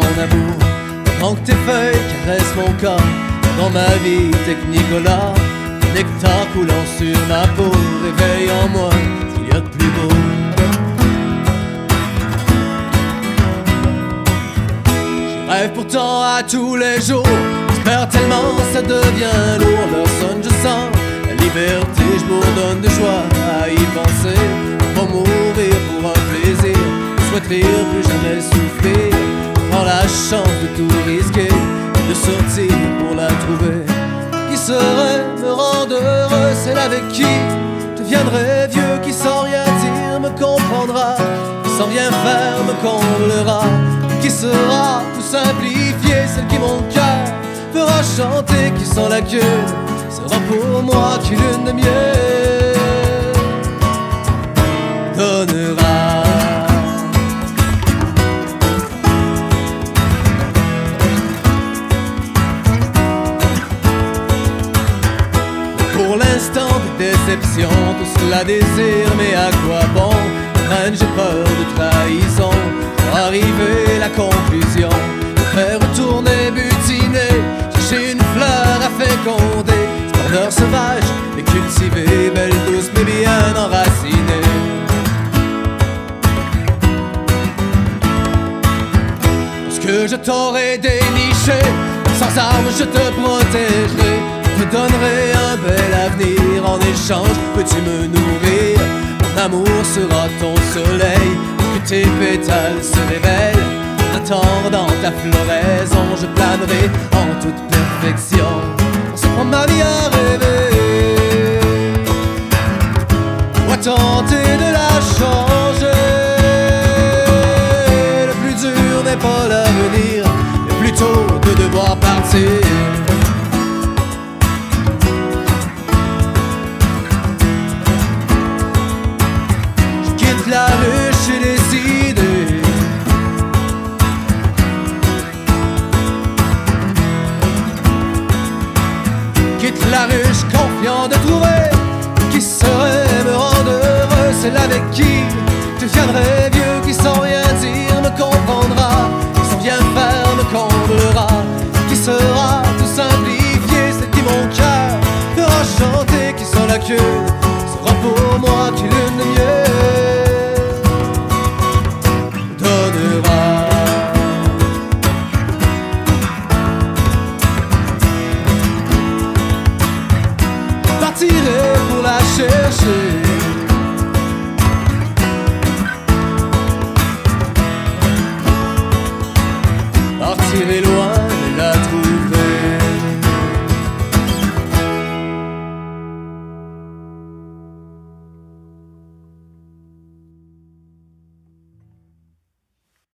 mon amour. Tant que tes feuilles caressent mon corps, dans ma vie technicolore, nectar coulant sur ma peau réveille en moi ce qu'il y a de plus beau. Je rêve pourtant à tous les jours, j'espère tellement ça devient lourd. L'heure sonne, je sens la liberté, je bourdonne de joie à y penser. Pour mourir pour un plaisir, je souhaite rire, plus jamais souffrir. Prends la chance de tout risquer, de sortir pour la trouver. Qui serait me rendre heureux, celle avec qui je deviendrai vieux, qui sans rien dire me comprendra, qui sans rien faire me comblera, qui sera tout simplifié, celle qui mon cœur fera chanter, qui sans la queue sera pour moi qu'une lune de miel donnera. Pour l'instant des déceptions, tout cela désire, mais à quoi bon? Crainte, j'ai peur de trahison, arriver la conclusion, faire retourner, butiner, chercher une fleur à féconder, splendeur sauvage, mais cultivée, belle, douce, mais bien enracinée. Lorsque je t'aurai déniché, sans armes je te protégerai, je te donnerai un bel avenir en échange, peux-tu me nourrir? Mon amour sera ton soleil, que tes pétales se révèlent. En attendant ta floraison, je planerai en toute perfection. On se prend ma vie à rêver, on va tenter de la changer. Le plus dur n'est pas l'avenir, mais plutôt de devoir partir. La ruche est décidée, quitte la ruche confiant de trouver